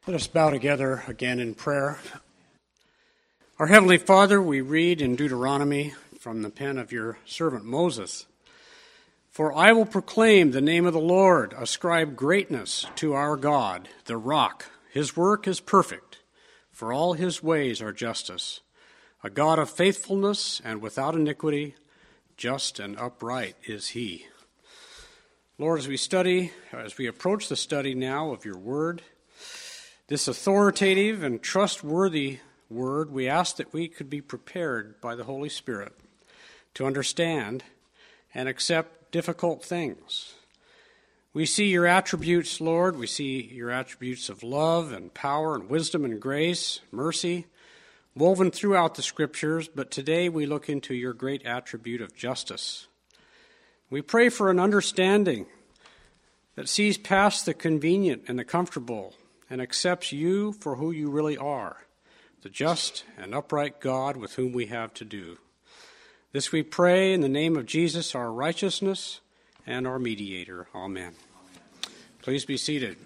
Let us bow together again in prayer. Our Heavenly Father, we read in Deuteronomy from the pen of your servant Moses, "For I will proclaim the name of the Lord, ascribe greatness to our God, the rock. His work is perfect, for all his ways are justice. A God of faithfulness and without iniquity, just and upright is he." Lord, as we approach the study now of your word, this authoritative and trustworthy word, we ask that we could be prepared by the Holy Spirit to understand and accept difficult things. We see your attributes, Lord. We see your attributes of love and power and wisdom and grace, mercy, woven throughout the Scriptures, but today we look into your great attribute of justice. We pray for an understanding that sees past the convenient and the comfortable and accepts you for who you really are, the just and upright God with whom we have to do. This we pray in the name of Jesus, our righteousness and our mediator. Amen. Please be seated.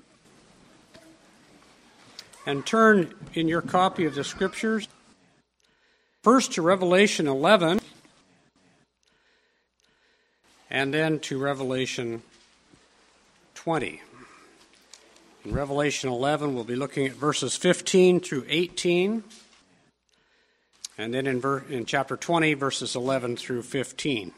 And turn in your copy of the Scriptures first to Revelation 11 and then to Revelation 20. In Revelation 11, we'll be looking at verses 15 through 18, and then in chapter 20, verses 11 through 15.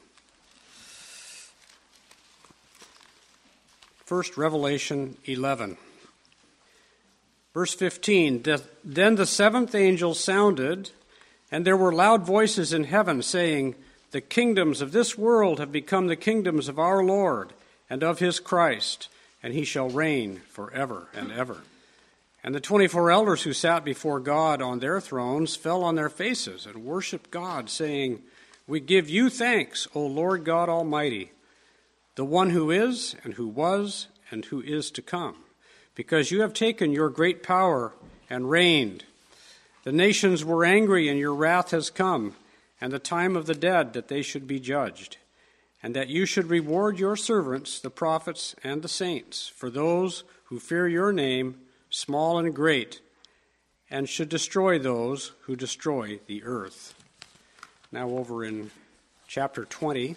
First, Revelation 11. Verse 15, "Then the seventh angel sounded, and there were loud voices in heaven saying, 'The kingdoms of this world have become the kingdoms of our Lord and of his Christ, and he shall reign forever and ever.' And the 24 elders who sat before God on their thrones fell on their faces and worshiped God, saying, 'We give you thanks, O Lord God Almighty, the one who is and who was and who is to come, because you have taken your great power and reigned. The nations were angry, and your wrath has come, and the time of the dead that they should be judged, and that you should reward your servants, the prophets and the saints, for those who fear your name, small and great, and should destroy those who destroy the earth.'" Now over in chapter 20,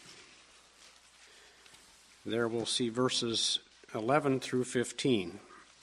there we'll see verses 11 through 15.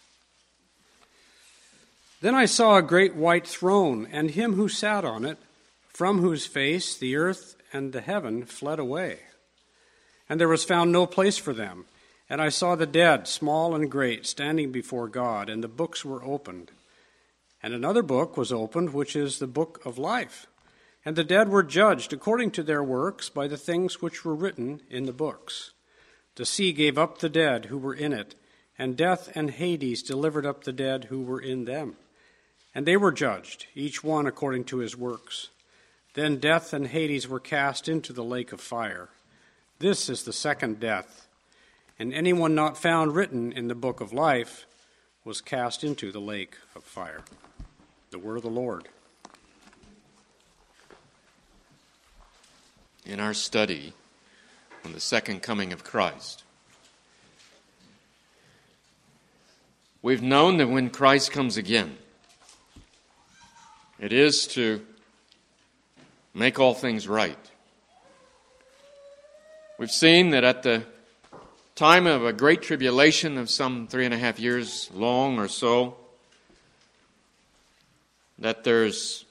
"Then I saw a great white throne, and him who sat on it, from whose face the earth and the heaven fled away. And there was found no place for them. And I saw the dead, small and great, standing before God, and the books were opened. And another book was opened, which is the book of life. And the dead were judged according to their works by the things which were written in the books. The sea gave up the dead who were in it, and death and Hades delivered up the dead who were in them. And they were judged, each one according to his works. Then death and Hades were cast into the lake of fire. This is the second death, and anyone not found written in the book of life was cast into the lake of fire." The word of the Lord. In our study on the second coming of Christ, we've known that when Christ comes again, it is to make all things right. We've seen that at the time of a great tribulation of some 3.5 years long or so, that there's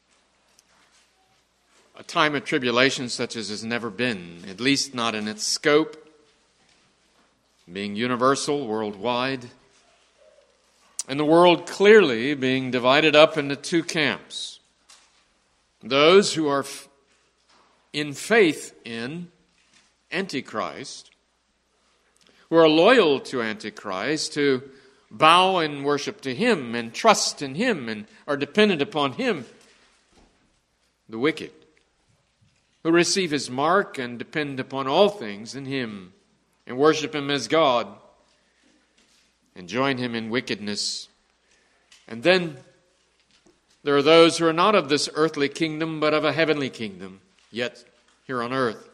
a time of tribulation such as has never been, at least not in its scope, being universal, worldwide, and the world clearly being divided up into two camps. Those who are in faith in Antichrist, who are loyal to Antichrist, who bow and worship to him and trust in him and are dependent upon him. The wicked, who receive his mark and depend upon all things in him and worship him as God and join him in wickedness. And then there are those who are not of this earthly kingdom but of a heavenly kingdom, yet here on earth.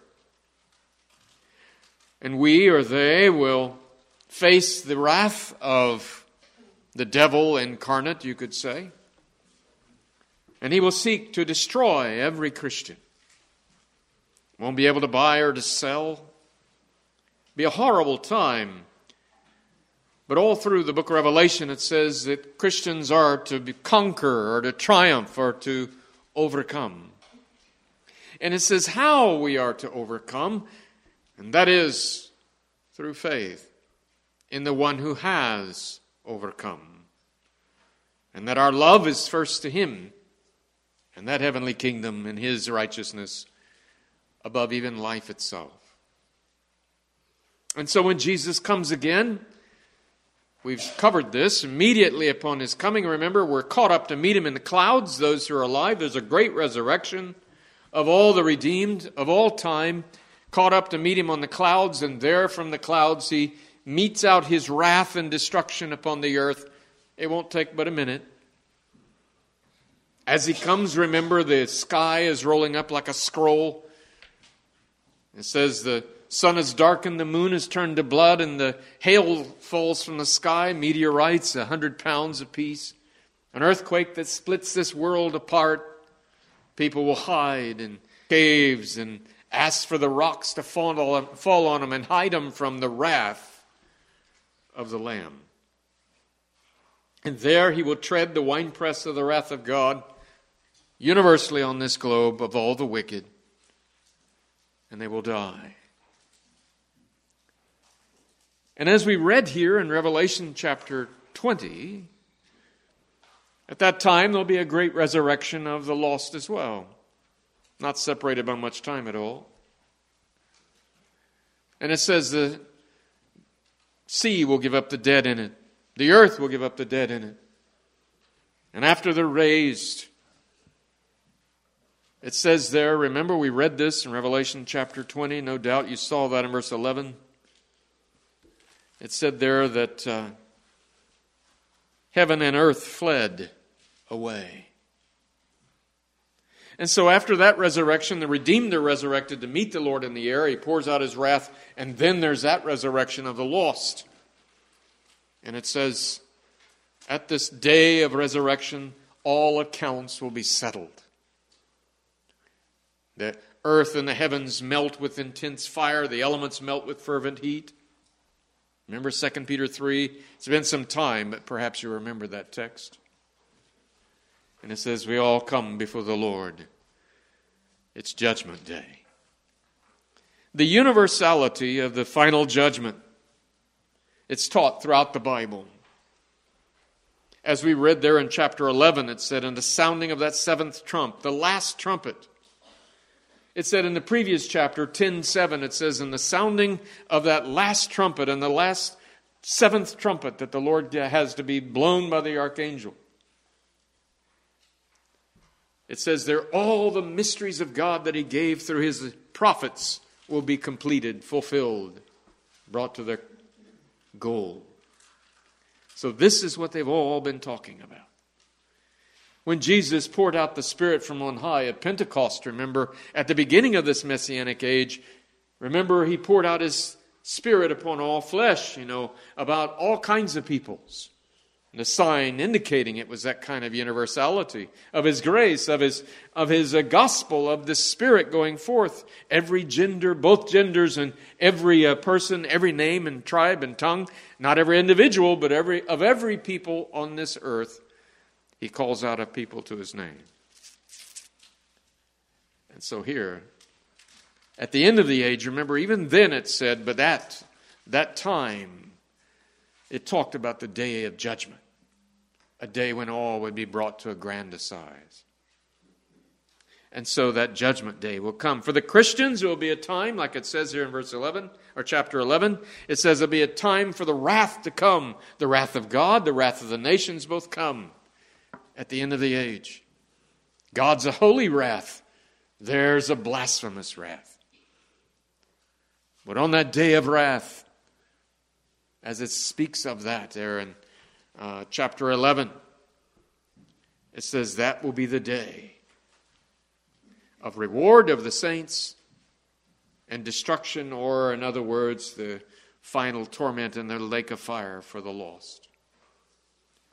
And we or they will face the wrath of the devil incarnate, you could say. And he will seek to destroy every Christian. Won't be able to buy or to sell. Be a horrible time. But all through the book of Revelation it says that Christians are to conquer or to triumph or to overcome. And it says how we are to overcome, and that is through faith in the one who has overcome. And that our love is first to him and that heavenly kingdom and his righteousness above even life itself. And so when Jesus comes again, we've covered this, immediately upon his coming, remember, we're caught up to meet him in the clouds, those who are alive. There's a great resurrection of all the redeemed of all time, caught up to meet him on the clouds, and there from the clouds he metes out his wrath and destruction upon the earth. It won't take but a minute. As he comes, remember, the sky is rolling up like a scroll. It says the sun is darkened, the moon is turned to blood, and the hail falls from the sky, meteorites, 100 pounds apiece. An earthquake that splits this world apart. People will hide in caves and ask for the rocks to fall on them and hide them from the wrath of the Lamb. And there he will tread the winepress of the wrath of God universally on this globe of all the wicked, and they will die. And as we read here in Revelation chapter 20, at that time there'll be a great resurrection of the lost as well, not separated by much time at all. And it says the sea will give up the dead in it, the earth will give up the dead in it. And after they're raised, it says there, remember we read this in Revelation chapter 20, no doubt you saw that in verse 11. It said there that heaven and earth fled away. And so after that resurrection, the redeemed are resurrected to meet the Lord in the air. He pours out his wrath, and then there's that resurrection of the lost. And it says, at this day of resurrection, all accounts will be settled. The earth and the heavens melt with intense fire. The elements melt with fervent heat. Remember 2 Peter 3? It's been some time, but perhaps you remember that text. And it says, we all come before the Lord. It's Judgment Day. The universality of the final judgment, it's taught throughout the Bible. As we read there in chapter 11, it said, in the sounding of that seventh trump, the last trumpet. It said in the previous chapter, 10:7, it says, in the sounding of that last trumpet and the last seventh trumpet that the Lord has to be blown by the archangel. It says there, all the mysteries of God that he gave through his prophets will be completed, fulfilled, brought to their goal. So this is what they've all been talking about. When Jesus poured out the Spirit from on high at Pentecost, remember, at the beginning of this Messianic age, remember he poured out his Spirit upon all flesh, about all kinds of peoples. The sign indicating it was that kind of universality of his grace, of his gospel, of the Spirit going forth. Every gender, both genders, and every person, every name and tribe and tongue, not every individual, but every people on this earth, he calls out a people to his name. And so here, at the end of the age, remember, even then it said, but that time, it talked about the day of judgment, a day when all would be brought to a grand assize. And so that judgment day will come. For the Christians, it will be a time, like it says here in verse 11, or chapter 11, it says it'll be a time for the wrath to come. The wrath of God, the wrath of the nations both come at the end of the age. God's a holy wrath. There's a blasphemous wrath. But on that day of wrath, as it speaks of that there in chapter 11, it says that will be the day of reward of the saints and destruction, or in other words, the final torment in the lake of fire for the lost.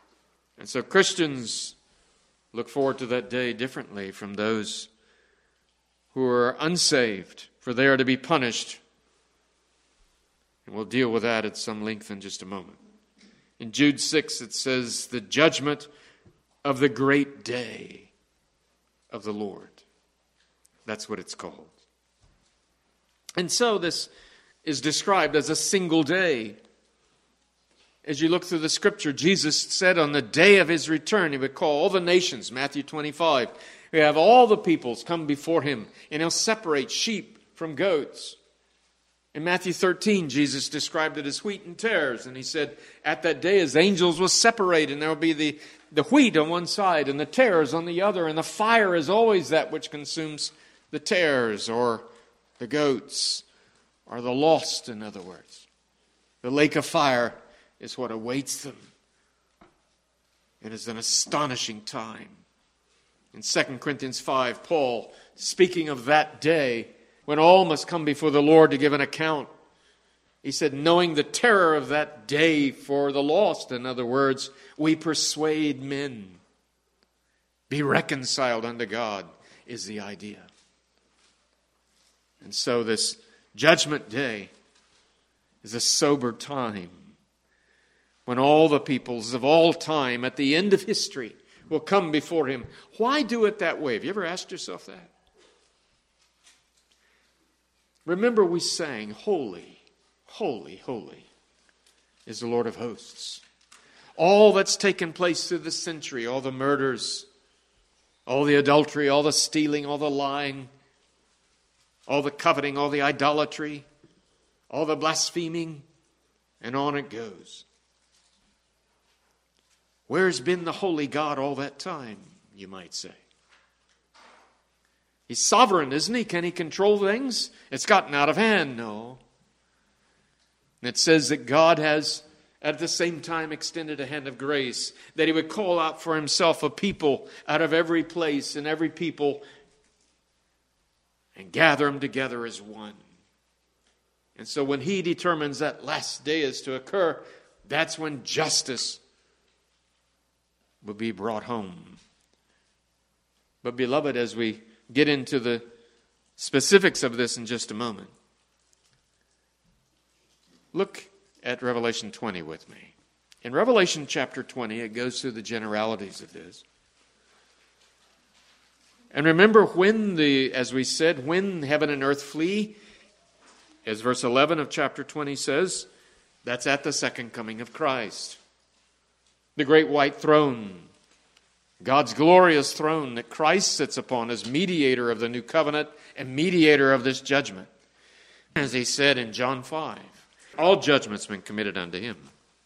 And so Christians look forward to that day differently from those who are unsaved, for they are to be punished. And we'll deal with that at some length in just a moment. In Jude 6, it says, the judgment of the great day of the Lord. That's what it's called. And so this is described as a single day. As you look through the scripture, Jesus said on the day of his return, he would call all the nations, Matthew 25. We have all the peoples come before him, and he'll separate sheep from goats. In Matthew 13, Jesus described it as wheat and tares, and he said, at that day his angels will separate, and there will be the wheat on one side and the tares on the other, and the fire is always that which consumes the tares or the goats or the lost, in other words. The lake of fire is what awaits them. It is an astonishing time. In 2 Corinthians 5, Paul, speaking of that day, when all must come before the Lord to give an account, he said, knowing the terror of that day for the lost, in other words, we persuade men. Be reconciled unto God is the idea. And so this judgment day is a sober time when all the peoples of all time at the end of history will come before him. Why do it that way? Have you ever asked yourself that? Remember we sang, holy, holy, holy is the Lord of hosts. All that's taken place through the century, all the murders, all the adultery, all the stealing, all the lying, all the coveting, all the idolatry, all the blaspheming, and on it goes. Where's been the holy God all that time, you might say? He's sovereign, isn't he? Can he control things? It's gotten out of hand, no. And it says that God has at the same time extended a hand of grace, that he would call out for himself a people out of every place and every people and gather them together as one. And so when he determines that last day is to occur, that's when justice will be brought home. But beloved, as we get into the specifics of this in just a moment, look at Revelation 20 with me. In Revelation chapter 20, it goes through the generalities of this. And remember when as we said, when heaven and earth flee, as verse 11 of chapter 20 says, that's at the second coming of Christ. The great white throne, God's glorious throne that Christ sits upon as mediator of the new covenant and mediator of this judgment. As he said in John 5, all judgment's been committed unto him.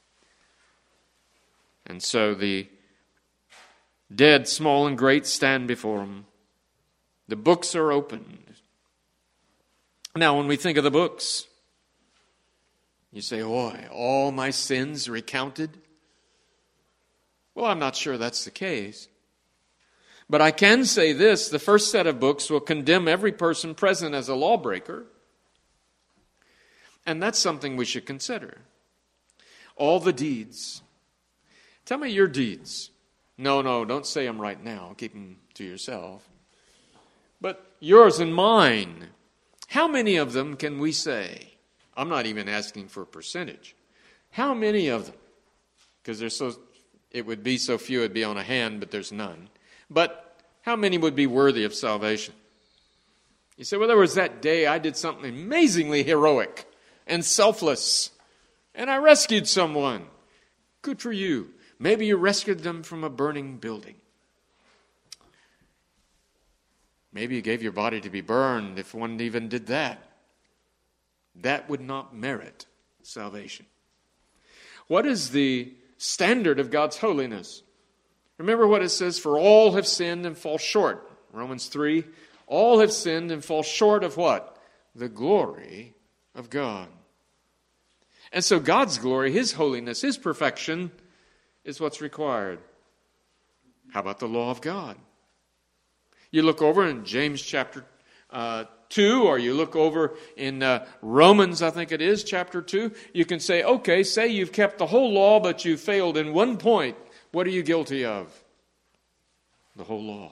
And so the dead, small and great, stand before him. The books are opened. Now, when we think of the books, you say, "Oh, all my sins recounted?" Well, I'm not sure that's the case. But I can say this, the first set of books will condemn every person present as a lawbreaker. And that's something we should consider. All the deeds. Tell me your deeds. No, don't say them right now. Keep them to yourself. But yours and mine. How many of them can we say? I'm not even asking for a percentage. How many of them? Because it would be so few, it'd be on a hand, but there's none. But how many would be worthy of salvation? You say, well, there was that day I did something amazingly heroic and selfless, and I rescued someone. Good for you. Maybe you rescued them from a burning building. Maybe you gave your body to be burned if one even did that. That would not merit salvation. What is the standard of God's holiness? Remember what it says, for all have sinned and fall short. Romans 3, all have sinned and fall short of what? The glory of God. And so God's glory, his holiness, his perfection is what's required. How about the law of God? You look over in James chapter 2, or you look over in Romans, I think it is, chapter 2, you can say, okay, say you've kept the whole law, but you failed in one point. What are you guilty of? The whole law.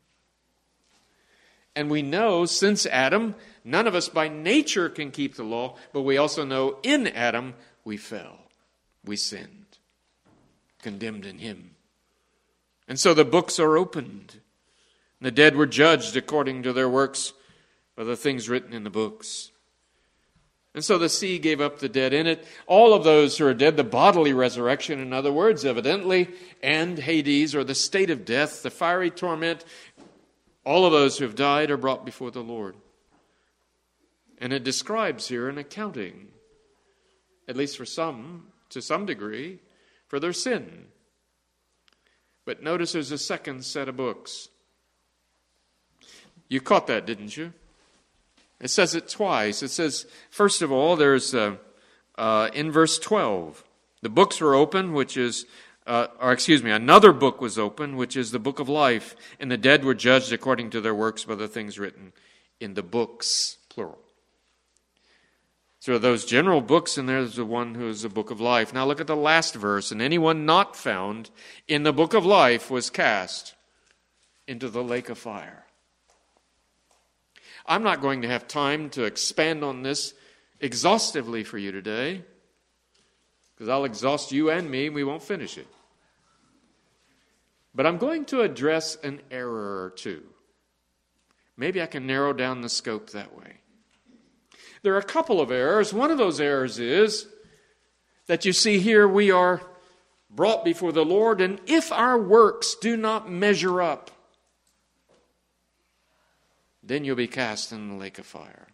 And we know since Adam, none of us by nature can keep the law, but we also know in Adam we fell. We sinned, condemned in him. And so the books are opened. The dead were judged according to their works by the things written in the books. And so the sea gave up the dead in it. All of those who are dead, the bodily resurrection, in other words, evidently, and Hades, or the state of death, the fiery torment, all of those who have died are brought before the Lord. And it describes here an accounting, at least for some, to some degree, for their sin. But notice there's a second set of books. You caught that, didn't you? It says it twice. It says, first of all, there's in verse 12, the books were open, another book was open, which is the book of life, and the dead were judged according to their works by the things written in the books, plural. So those general books, and there's the one who is the book of life. Now look at the last verse. And anyone not found in the book of life was cast into the lake of fire. I'm not going to have time to expand on this exhaustively for you today, because I'll exhaust you and me, and we won't finish it. But I'm going to address an error or two. Maybe I can narrow down the scope that way. There are a couple of errors. One of those errors is that you see here we are brought before the Lord, and if our works do not measure up, then you'll be cast in the lake of fire.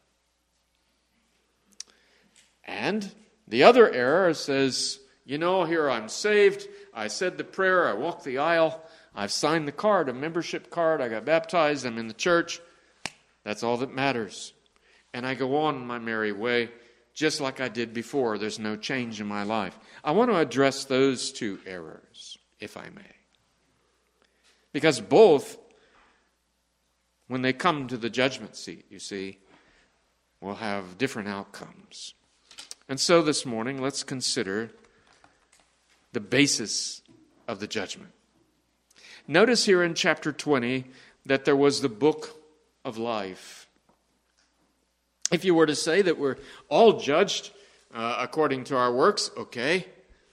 And the other error says, here I'm saved, I said the prayer, I walked the aisle, I've signed the card, a membership card, I got baptized, I'm in the church. That's all that matters. And I go on my merry way, just like I did before. There's no change in my life. I want to address those two errors, if I may. Because both, when they come to the judgment seat, you see, will have different outcomes. And so this morning, let's consider the basis of the judgment. Notice here in chapter 20 that there was the book of life. If you were to say that we're all judged according to our works, okay.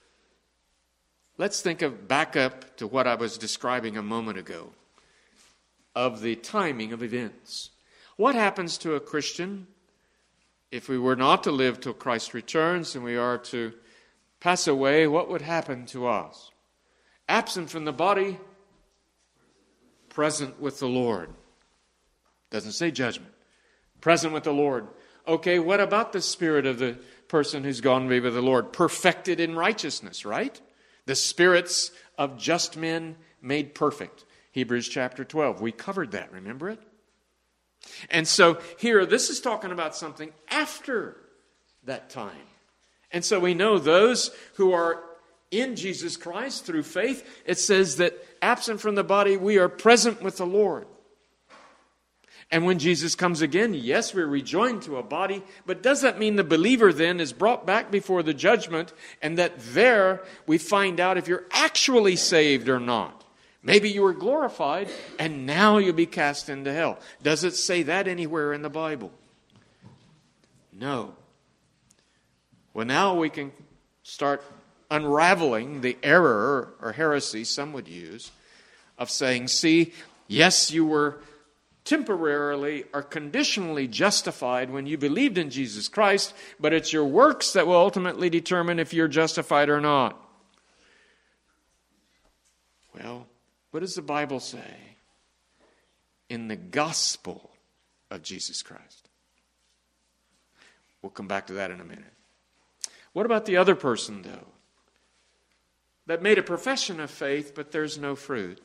Let's back up to what I was describing a moment ago of the timing of events. What happens to a Christian if we were not to live till Christ returns and we are to pass away? What would happen to us? Absent from the body, present with the Lord. Doesn't say judgment. Present with the Lord. Okay, what about the spirit of the person who's gone to be with the Lord? Perfected in righteousness, right? The spirits of just men made perfect. Hebrews chapter 12. We covered that, remember it? And so here, this is talking about something after that time. And so we know those who are in Jesus Christ through faith, it says that absent from the body, we are present with the Lord. And when Jesus comes again, yes, we're rejoined to a body, but does that mean the believer then is brought back before the judgment and that there we find out if you're actually saved or not? Maybe you were glorified and now you'll be cast into hell. Does it say that anywhere in the Bible? No. Well, now we can start unraveling the error or heresy some would use of saying, see, yes, you were temporarily or conditionally justified when you believed in Jesus Christ, but it's your works that will ultimately determine if you're justified or not. Well, what does the Bible say in the gospel of Jesus Christ? We'll come back to that in a minute. What about the other person, though, that made a profession of faith, but there's no fruit?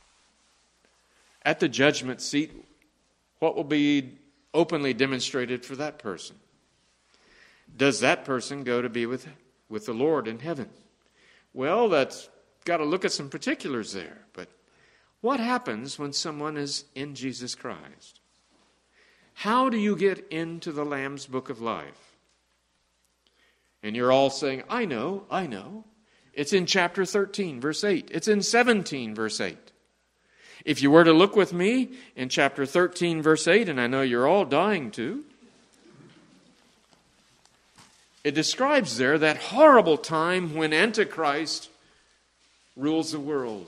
At the judgment seat, what will be openly demonstrated for that person? Does that person go to be with the Lord in heaven? Well, that's got to look at some particulars there. But what happens when someone is in Jesus Christ? How do you get into the Lamb's book of life? And you're all saying, I know. It's in chapter 13, verse 8. It's in 17, verse 8. If you were to look with me in chapter 13, verse 8, and I know you're all dying to, it describes there that horrible time when Antichrist rules the world.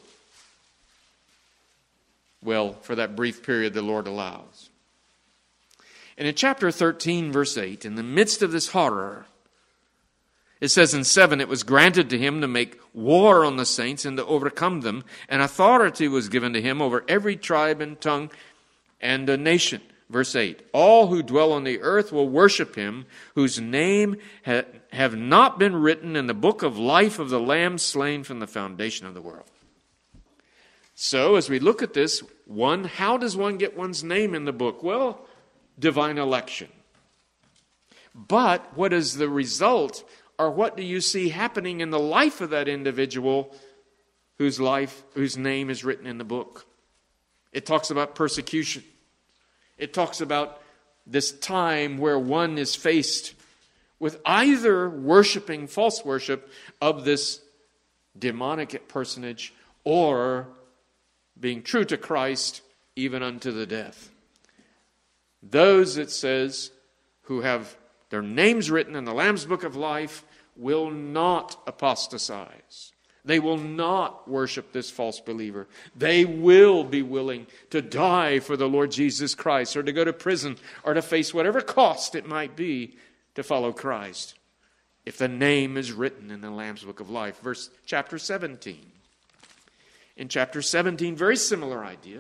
Well, for that brief period the Lord allows. And in chapter 13, verse 8, in the midst of this horror, it says in 7, it was granted to him to make war on the saints and to overcome them, and authority was given to him over every tribe and tongue and a nation. Verse 8, all who dwell on the earth will worship him, whose name have not been written in the book of life of the Lamb slain from the foundation of the world. So, as we look at this, how does one get one's name in the book? Well, divine election. But what is the result, or what do you see happening in the life of that individual whose name is written in the book? It talks about persecution. It talks about this time where one is faced with either worshiping false worship of this demonic personage or being true to Christ even unto the death. Those, it says, who have their names written in the Lamb's Book of Life will not apostatize. They will not worship this false believer. They will be willing to die for the Lord Jesus Christ, or to go to prison, or to face whatever cost it might be to follow Christ, if the name is written in the Lamb's Book of Life. Chapter 17. In chapter 17, very similar idea.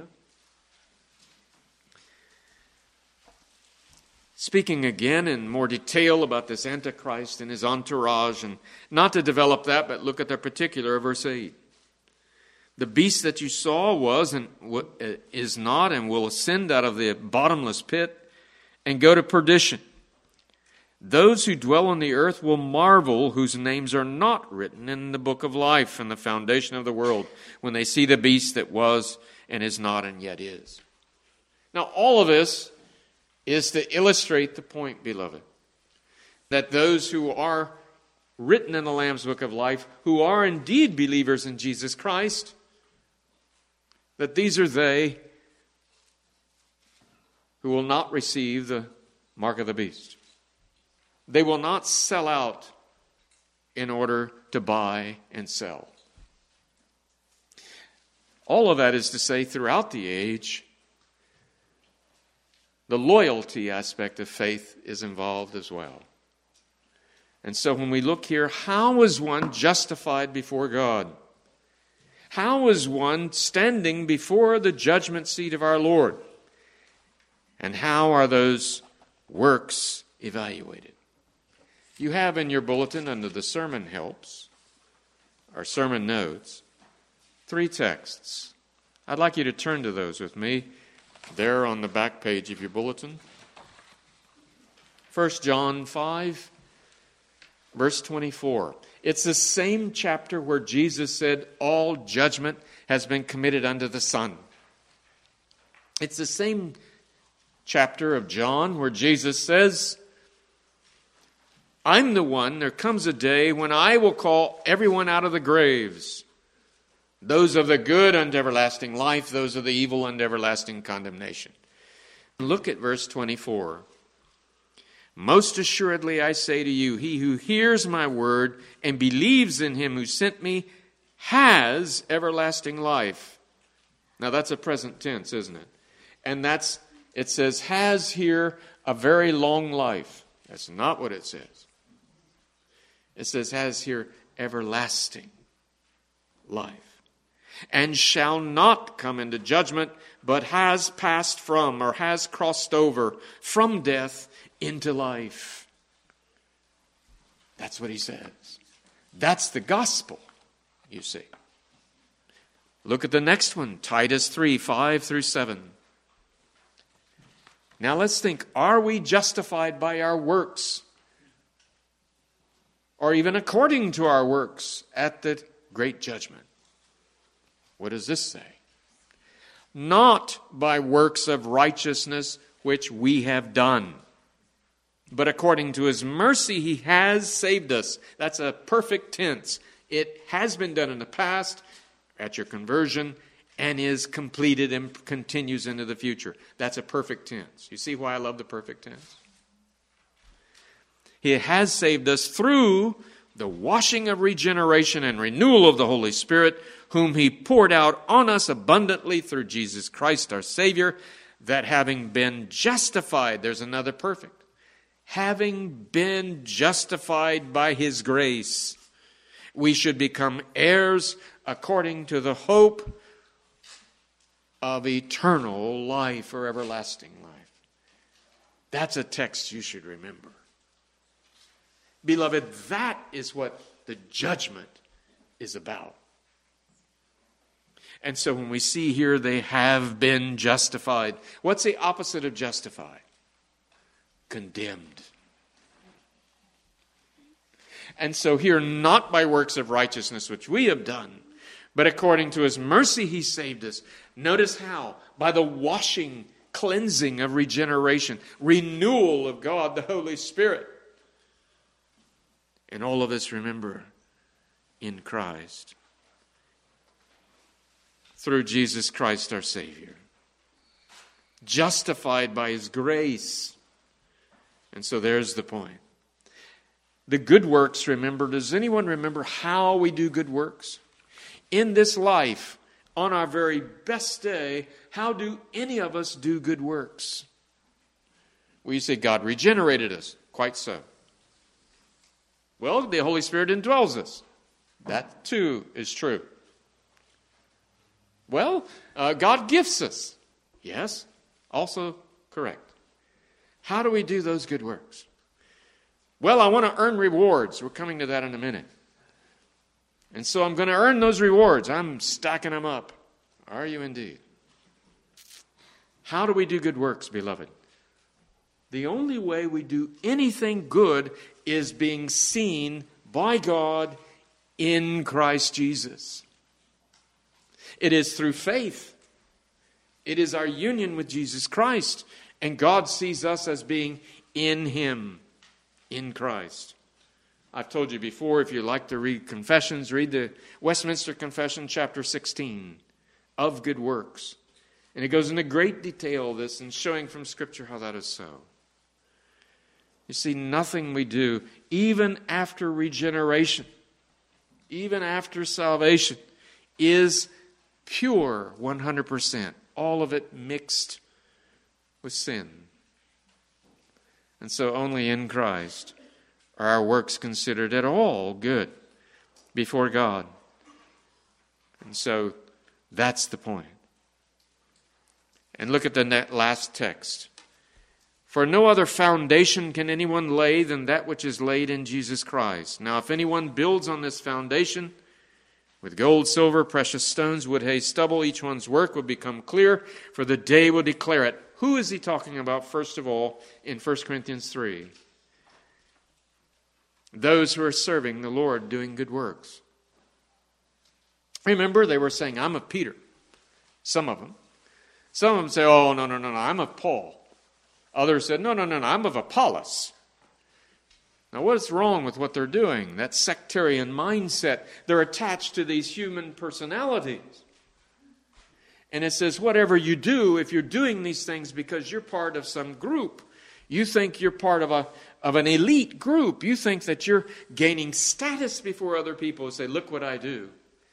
Speaking again in more detail about this Antichrist and his entourage, and not to develop that, but look at the particular verse 8. The beast that you saw was and is not and will ascend out of the bottomless pit and go to perdition. Those who dwell on the earth will marvel, whose names are not written in the book of life from the foundation of the world, when they see the beast that was and is not and yet is. Now, all of this is to illustrate the point, beloved, that those who are written in the Lamb's Book of Life, who are indeed believers in Jesus Christ, that these are they who will not receive the mark of the beast. They will not sell out in order to buy and sell. All of that is to say, throughout the age, the loyalty aspect of faith is involved as well. And so when we look here, how is one justified before God? How is one standing before the judgment seat of our Lord? And how are those works evaluated? You have in your bulletin under the sermon helps, or sermon notes, 3 texts. I'd like you to turn to those with me. There on the back page of your bulletin. 1 John 5, verse 24. It's the same chapter where Jesus said, all judgment has been committed unto the Son. It's the same chapter of John where Jesus says, I'm the one, there comes a day when I will call everyone out of the graves. Those of the good unto everlasting life, those of the evil unto everlasting condemnation. Look at verse 24. Most assuredly I say to you, he who hears my word and believes in him who sent me has everlasting life. Now that's a present tense, isn't it? And it says has here a very long life. That's not what it says. It says has here everlasting life. And shall not come into judgment, but has passed from, or has crossed over from death into life. That's what he says. That's the gospel, you see. Look at the next one, Titus 3, 5 through 7. Now let's think, are we justified by our works? Or even according to our works at the great judgment? What does this say? Not by works of righteousness which we have done, but according to his mercy he has saved us. That's a perfect tense. It has been done in the past at your conversion and is completed and continues into the future. That's a perfect tense. You see why I love the perfect tense? He has saved us through the washing of regeneration and renewal of the Holy Spirit, whom He poured out on us abundantly through Jesus Christ our Savior, that having been justified, there's another perfect, having been justified by His grace, we should become heirs according to the hope of eternal life or everlasting life. That's a text you should remember. Beloved, that is what the judgment is about. And so when we see here they have been justified, what's the opposite of justified? Condemned. And so here, not by works of righteousness which we have done, but according to His mercy He saved us. Notice how? By the washing, cleansing of regeneration, renewal of God, the Holy Spirit. And all of us, remember, in Christ. Through Jesus Christ our Savior. Justified by His grace. And so there's the point. The good works, remember, does anyone remember how we do good works? In this life, on our very best day, how do any of us do good works? Well, you say God regenerated us. Quite so. Well, the Holy Spirit indwells us. That too is true. Well, God gifts us. Yes, also correct. How do we do those good works? Well, I want to earn rewards. We're coming to that in a minute. And so I'm going to earn those rewards. I'm stacking them up. Are you indeed? How do we do good works, beloved? The only way we do anything good is being seen by God in Christ Jesus. It is through faith. It is our union with Jesus Christ. And God sees us as being in Him, in Christ. I've told you before, if you like to read confessions, read the Westminster Confession, chapter 16, of good works. And it goes into great detail, this, and showing from Scripture how that is so. You see, nothing we do, even after regeneration, even after salvation, is pure 100%. All of it mixed with sin. And so only in Christ are our works considered at all good before God. And so that's the point. And look at the last text. For no other foundation can anyone lay than that which is laid in Jesus Christ. Now, if anyone builds on this foundation with gold, silver, precious stones, wood, hay, stubble, each one's work will become clear, for the day will declare it. Who is he talking about, first of all, in 1 Corinthians 3? Those who are serving the Lord, doing good works. Remember, they were saying, I'm of Peter. Some of them. Some of them say, oh, no, I'm of Paul. Others said, no, I'm of Apollos. Now, what's wrong with what they're doing? That sectarian mindset. They're attached to these human personalities. And it says, whatever you do, if you're doing these things because you're part of some group, you think you're part of an elite group. You think that you're gaining status before other people who say, look what I do.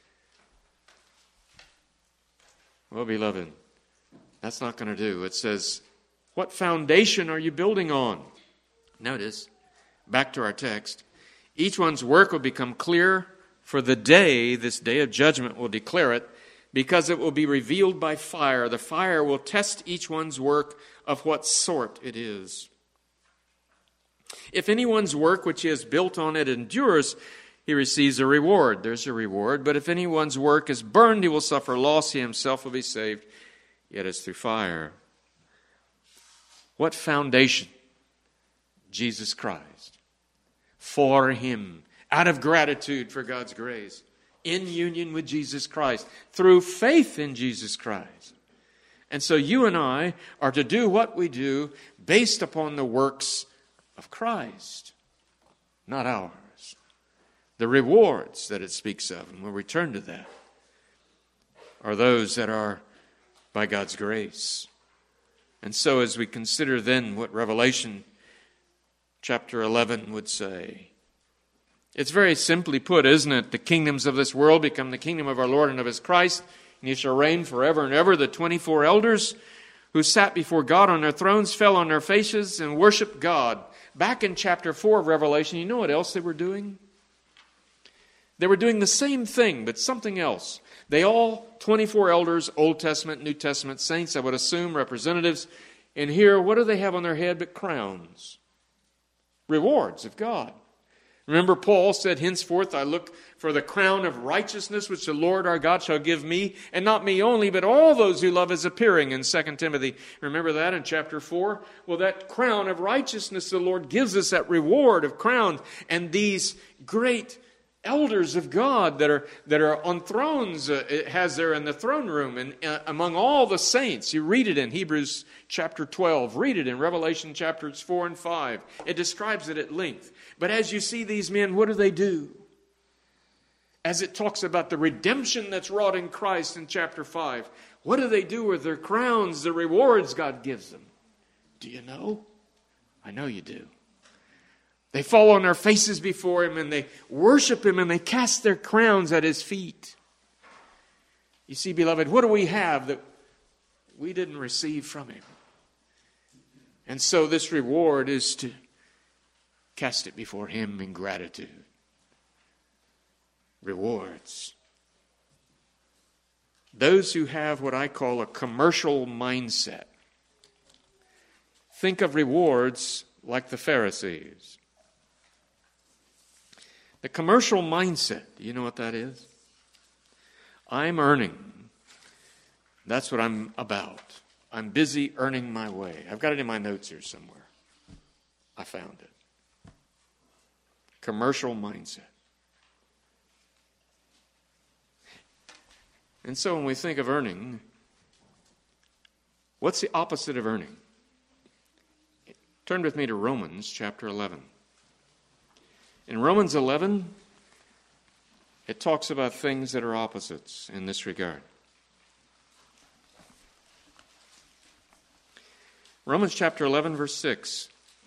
Well, beloved, that's not going to do. It says, what foundation are you building on? Notice, back to our text, each one's work will become clear, for the day, this day of judgment, will declare it, because it will be revealed by fire. The fire will test each one's work of what sort it is. If anyone's work which he has built on it endures, he receives a reward. There's a reward. But if anyone's work is burned, he will suffer loss. He himself will be saved, yet it's through fire. What foundation? Jesus Christ. For Him. Out of gratitude for God's grace. In union with Jesus Christ. Through faith in Jesus Christ. And so you and I are to do what we do based upon the works of Christ. Not ours. The rewards that it speaks of, and we'll return to that, are those that are by God's grace. And so as we consider then what Revelation chapter 11 would say, it's very simply put, isn't it? The kingdoms of this world become the kingdom of our Lord and of His Christ, and He shall reign forever and ever. The 24 elders who sat before God on their thrones fell on their faces and worshiped God. Back in chapter 4 of Revelation, you know what else they were doing? They were doing the same thing, but something else. They all, 24 elders, Old Testament, New Testament saints, I would assume, representatives. And here, what do they have on their head but crowns? Rewards of God. Remember, Paul said, henceforth I look for the crown of righteousness which the Lord our God shall give me, and not me only, but all those who love His appearing in 2 Timothy. Remember that in chapter 4? Well, that crown of righteousness, the Lord gives us that reward of crown, and these great elders of God that are on thrones, it has there in the throne room, and among all the saints. You read it in Hebrews chapter 12. Read it in Revelation chapters 4 and 5. It describes it at length. But as you see these men, what do? As it talks about the redemption that's wrought in Christ in chapter 5, what do they do with their crowns, the rewards God gives them? Do you know? I know you do. They fall on their faces before Him and they worship Him and they cast their crowns at His feet. You see, beloved, what do we have that we didn't receive from Him? And so this reward is to cast it before Him in gratitude. Rewards. Those who have what I call a commercial mindset think of rewards like the Pharisees. The commercial mindset, do you know what that is? I'm earning. That's what I'm about. I'm busy earning my way. I've got it in my notes here somewhere. I found it. Commercial mindset. And so when we think of earning, what's the opposite of earning? Turn with me to Romans chapter 11. In Romans 11, it talks about things that are opposites in this regard. Romans chapter 11, verse 6.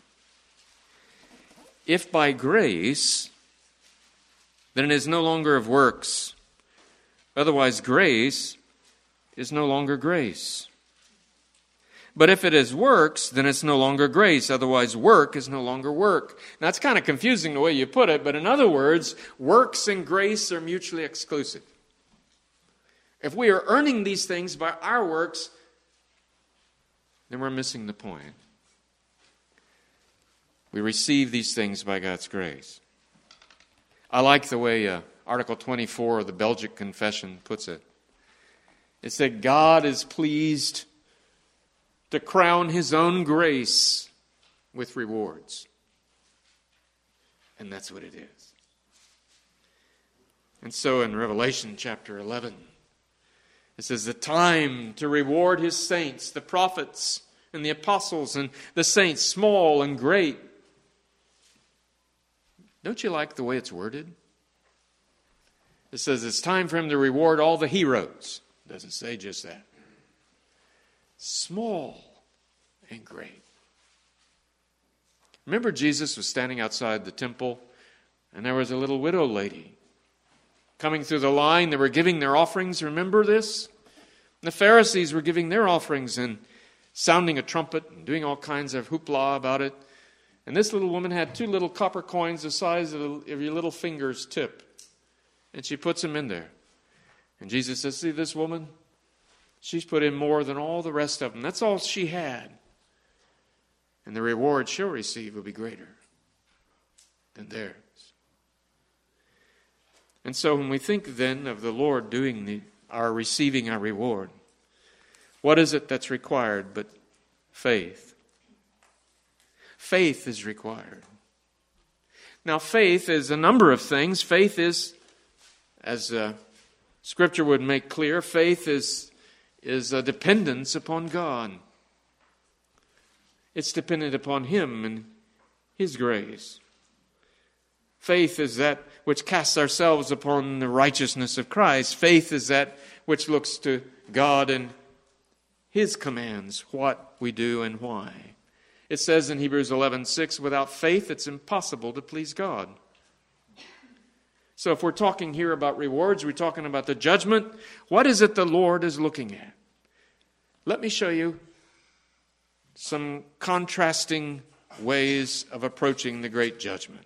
If by grace, then it is no longer of works. Otherwise, grace is no longer grace. But if it is works, then it's no longer grace. Otherwise, work is no longer work. Now, it's kind of confusing the way you put it, but in other words, works and grace are mutually exclusive. If we are earning these things by our works, then we're missing the point. We receive these things by God's grace. I like the way Article 24 of the Belgic Confession puts it. It said, God is pleased to crown His own grace with rewards. And that's what it is. And so in Revelation chapter 11, it says, the time to reward His saints, the prophets and the apostles and the saints, small and great. Don't you like the way it's worded? It says it's time for Him to reward all the heroes. It doesn't say just that. Small and great. Remember, Jesus was standing outside the temple, and there was a little widow lady coming through the line. They were giving their offerings. Remember this? The Pharisees were giving their offerings and sounding a trumpet and doing all kinds of hoopla about it. And this little woman had 2 little copper coins the size of your little finger's tip. And she puts them in there. And Jesus says, see this woman? She's put in more than all the rest of them. That's all she had. And the reward she'll receive will be greater than theirs. And so when we think then of the Lord doing our receiving our reward, what is it that's required but faith? Faith is required. Now faith is a number of things. Faith is, as Scripture would make clear, faith is a dependence upon God. It's dependent upon Him and His grace. Faith is that which casts ourselves upon the righteousness of Christ. Faith is that which looks to God and His commands, what we do and why. It says in Hebrews 11:6, without faith it's impossible to please God. So if we're talking here about rewards, we're talking about the judgment, what is it the Lord is looking at? Let me show you some contrasting ways of approaching the great judgment.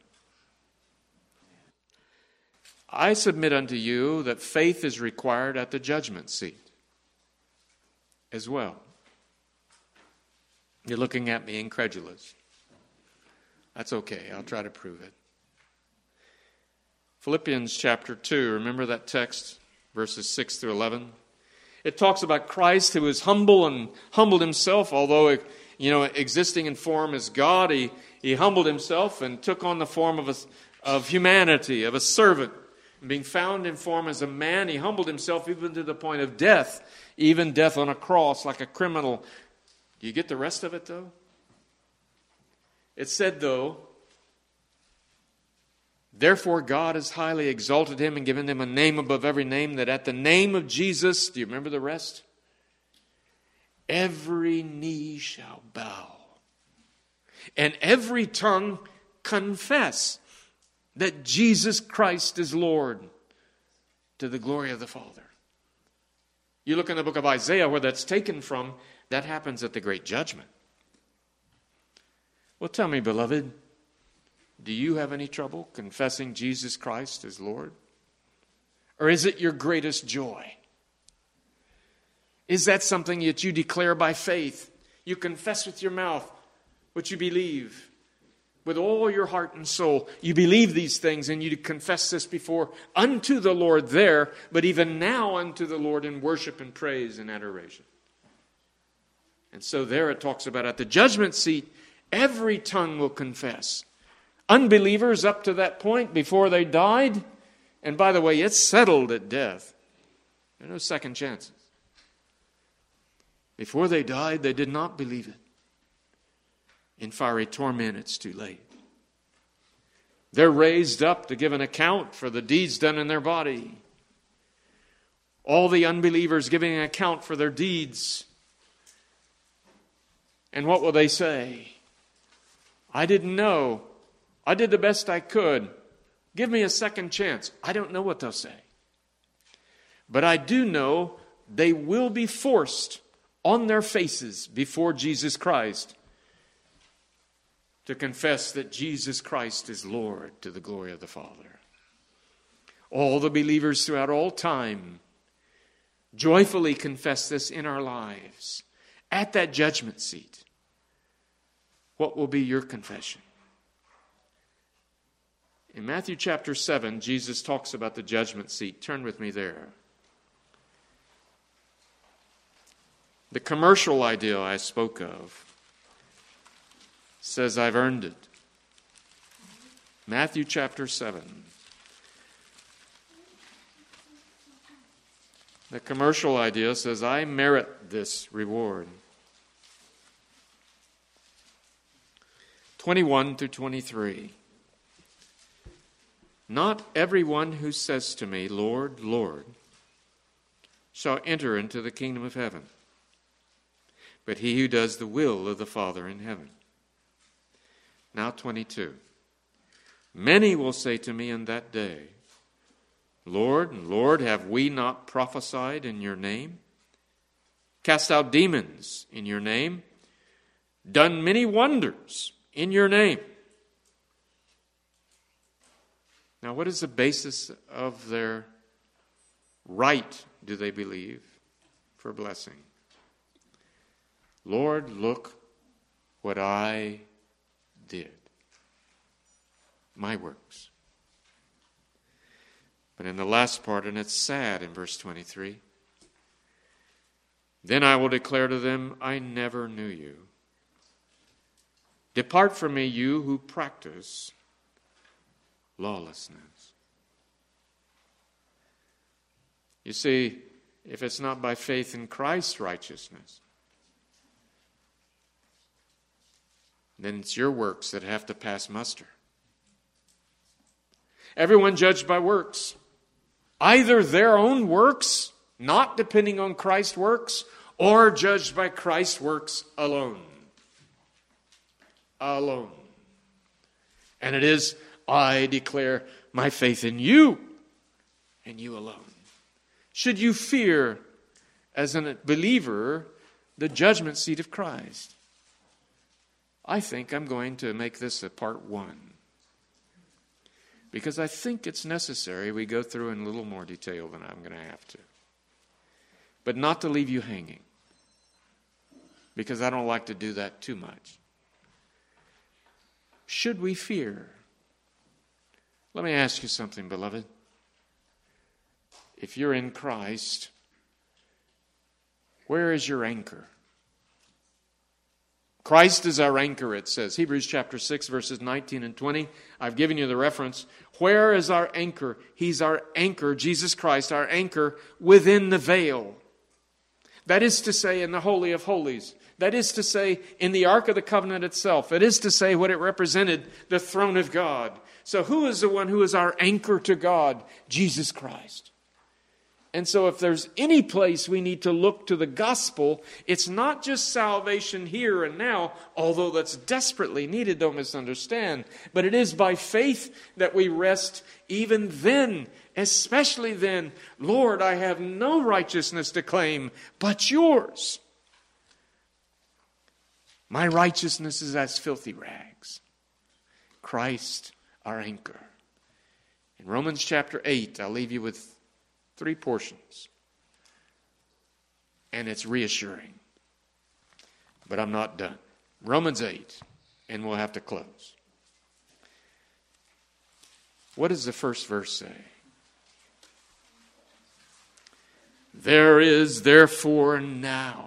I submit unto you that faith is required at the judgment seat as well. You're looking at me incredulous. That's okay. I'll try to prove it. Philippians chapter 2, remember that text, verses 6 through 11? It talks about Christ who is humble and humbled himself, although existing in form as God, he humbled himself and took on the form of humanity, of a servant. And being found in form as a man, he humbled himself even to the point of death, even death on a cross like a criminal. Do you get the rest of it, though? It said, though, therefore God has highly exalted him and given him a name above every name, that at the name of Jesus, do you remember the rest? Every knee shall bow, and every tongue confess that Jesus Christ is Lord, to the glory of the Father. You look in the book of Isaiah where that's taken from, that happens at the great judgment. Well, tell me, beloved, do you have any trouble confessing Jesus Christ as Lord? Or is it your greatest joy? Is that something that you declare by faith? You confess with your mouth what you believe. With all your heart and soul, you believe these things and you confess this before unto the Lord there, but even now unto the Lord in worship and praise and adoration. And so there it talks about at the judgment seat, every tongue will confess. Unbelievers up to that point before they died, and by the way, it's settled at death. There are no second chances. Before they died, they did not believe it. In fiery torment, it's too late. They're raised up to give an account for the deeds done in their body. All the unbelievers giving an account for their deeds. And what will they say? I didn't know. I did the best I could. Give me a second chance. I don't know what they'll say. But I do know they will be forced on their faces before Jesus Christ to confess that Jesus Christ is Lord, to the glory of the Father. All the believers throughout all time joyfully confess this in our lives. At that judgment seat, what will be your confession? In Matthew chapter 7, Jesus talks about the judgment seat. Turn with me there. The commercial idea I spoke of says I've earned it. Matthew chapter 7. The commercial idea says I merit this reward. 21 through 23. Not everyone who says to me, Lord, Lord, shall enter into the kingdom of heaven, but he who does the will of the Father in heaven. Now 22. Many will say to me in that day, Lord, Lord, have we not prophesied in your name? Cast out demons in your name? Done many wonders in your name? Now, what is the basis of their right, do they believe, for blessing? Lord, look what I did. My works. But in the last part, and it's sad in verse 23, then I will declare to them, I never knew you. Depart from me, you who practice lawlessness. You see, if it's not by faith in Christ's righteousness, then it's your works that have to pass muster. Everyone judged by works. Either their own works, not depending on Christ's works, or judged by Christ's works alone. Alone. And it is, I declare my faith in you, and you alone. Should you fear, as a believer, the judgment seat of Christ? I think I'm going to make this a part 1. Because I think it's necessary we go through in a little more detail than I'm going to have to. But not to leave you hanging. Because I don't like to do that too much. Should we fear? Let me ask you something, beloved. If you're in Christ, where is your anchor? Christ is our anchor, it says. Hebrews chapter 6, verses 19 and 20. I've given you the reference. Where is our anchor? He's our anchor, Jesus Christ, our anchor within the veil. That is to say, in the Holy of Holies. That is to say, in the Ark of the Covenant itself. That is to say, what it represented, the throne of God. So who is the one who is our anchor to God? Jesus Christ. And so if there's any place we need to look to the gospel, it's not just salvation here and now, although that's desperately needed, don't misunderstand. But it is by faith that we rest even then, especially then. Lord, I have no righteousness to claim but yours. My righteousness is as filthy rags. Christ, our anchor. In Romans chapter 8, I'll leave you with 3 portions. And it's reassuring. But I'm not done. Romans 8, and we'll have to close. What does the first verse say? There is therefore now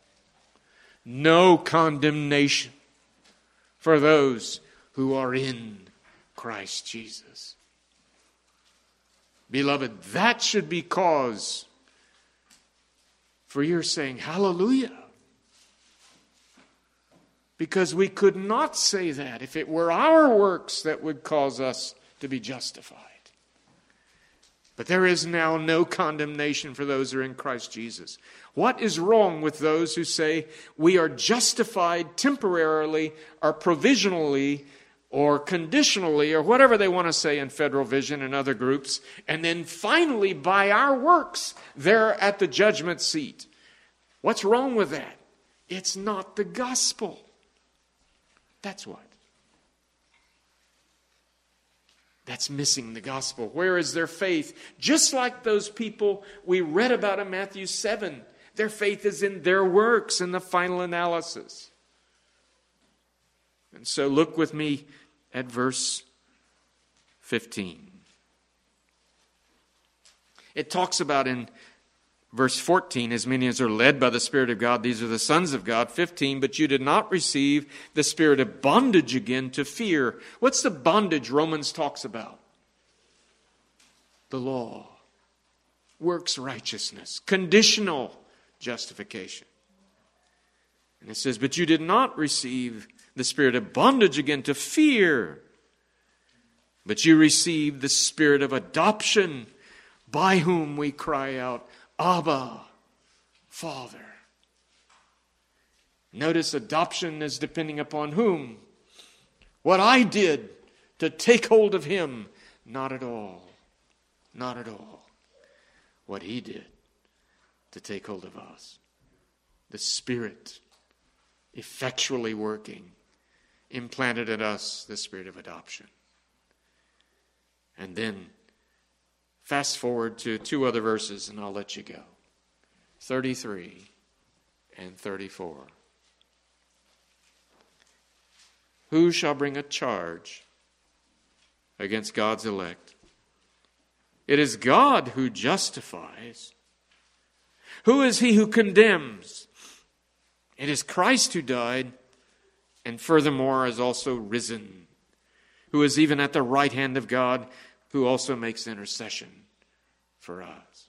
no condemnation for those who are in Christ Jesus. Beloved, that should be cause for your saying, hallelujah. Because we could not say that if it were our works that would cause us to be justified. But there is now no condemnation for those who are in Christ Jesus. What is wrong with those who say we are justified temporarily or provisionally or conditionally, or whatever they want to say in Federal Vision and other groups, and then finally, by our works, they're at the judgment seat? What's wrong with that? It's not the gospel. That's what. That's missing the gospel. Where is their faith? Just like those people we read about in Matthew 7. Their faith is in their works in the final analysis. And so look with me at verse 15. It talks about in verse 14, as many as are led by the Spirit of God, these are the sons of God. 15, but you did not receive the spirit of bondage again to fear. What's the bondage Romans talks about? The law. Works righteousness. Conditional justification. And it says, but you did not receive the spirit of bondage again to fear, but you received the spirit of adoption, by whom we cry out, Abba, Father. Notice adoption is depending upon whom? What I did to take hold of him. Not at all. Not at all. What he did to take hold of us. The Spirit effectually working, implanted in us the spirit of adoption. And then fast forward to 2 other verses and I'll let you go. 33 and 34. Who shall bring a charge against God's elect? It is God who justifies. Who is he who condemns? It is Christ who died, and furthermore is also risen, who is even at the right hand of God, who also makes intercession for us.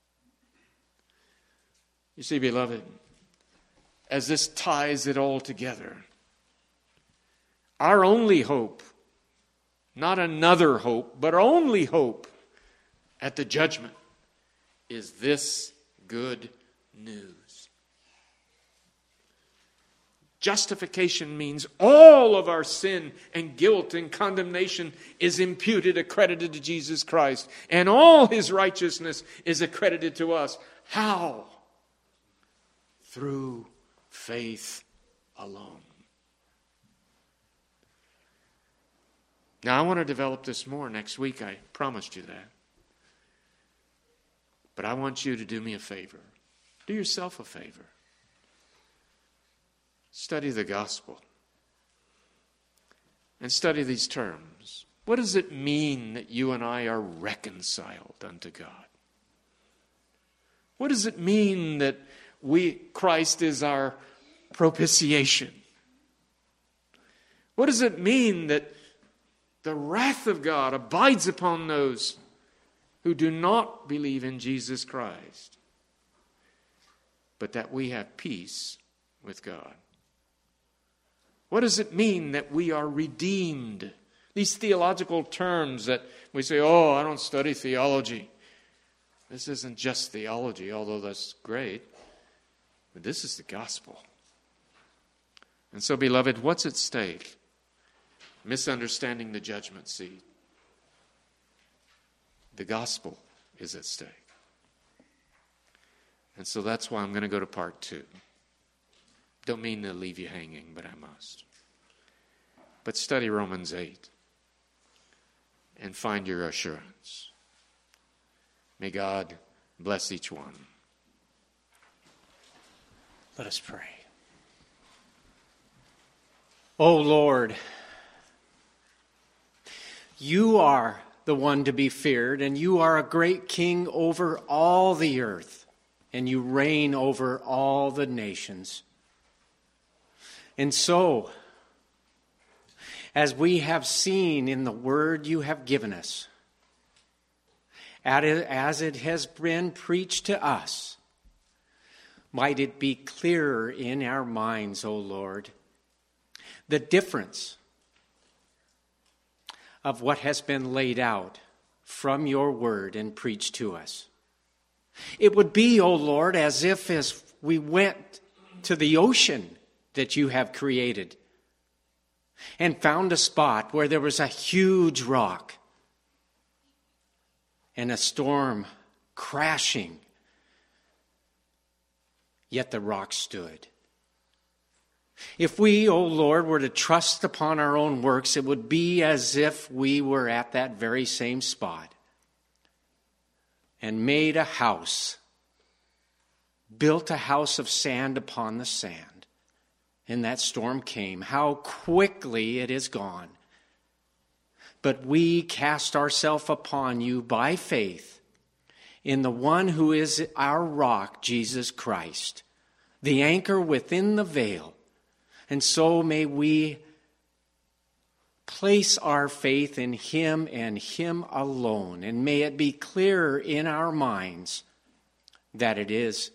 You see, beloved, as this ties it all together, our only hope, not another hope, but only hope at the judgment, is this good news. Justification means all of our sin and guilt and condemnation is imputed, accredited to Jesus Christ, and all his righteousness is accredited to us. How? Through faith alone. Now, I want to develop this more next week. I promised you that. But I want you to do me a favor. Do yourself a favor. Study the gospel. And study these terms. What does it mean that you and I are reconciled unto God? What does it mean that Christ is our propitiation? What does it mean that the wrath of God abides upon those who do not believe in Jesus Christ, but that we have peace with God? What does it mean that we are redeemed? These theological terms that we say, oh, I don't study theology. This isn't just theology, although that's great. But this is the gospel. And so, beloved, what's at stake? Misunderstanding the judgment seat. The gospel is at stake. And so that's why I'm going to go to part 2. Don't mean to leave you hanging, but I must. But study Romans 8 and find your assurance. May God bless each one. Let us pray. O Lord, you are the one to be feared, and you are a great king over all the earth, and you reign over all the nations. And so, as we have seen in the word you have given us, as it has been preached to us, might it be clearer in our minds, O Lord, the difference of what has been laid out from your word and preached to us. It would be, O Lord, as we went to the ocean that you have created and found a spot where there was a huge rock and a storm crashing, yet the rock stood. If we, O Lord, were to trust upon our own works, it would be as if we were at that very same spot and made a house, built a house of sand upon the sand, and that storm came. How quickly it is gone. But we cast ourselves upon you by faith in the one who is our rock, Jesus Christ, the anchor within the veil. And so may we place our faith in him and him alone. And may it be clearer in our minds that it is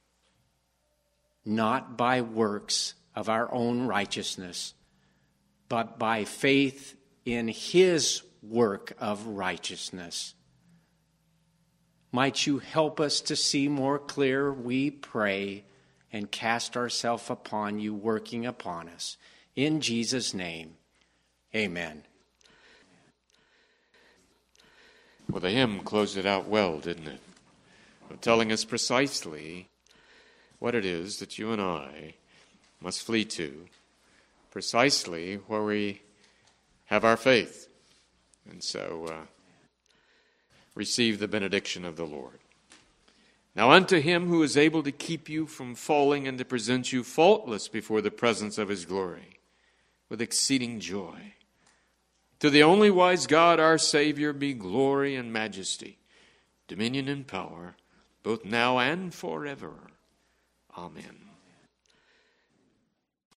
not by works of our own righteousness, but by faith in his work of righteousness. Might you help us to see more clear, we pray, and cast ourselves upon you, working upon us. In Jesus' name, amen. Well, the hymn closed it out well, didn't it? Telling us precisely what it is that you and I must flee to, precisely where we have our faith. And so, receive the benediction of the Lord. Now unto him who is able to keep you from falling and to present you faultless before the presence of his glory, with exceeding joy. To the only wise God, our Savior, be glory and majesty, dominion and power, both now and forever. Amen.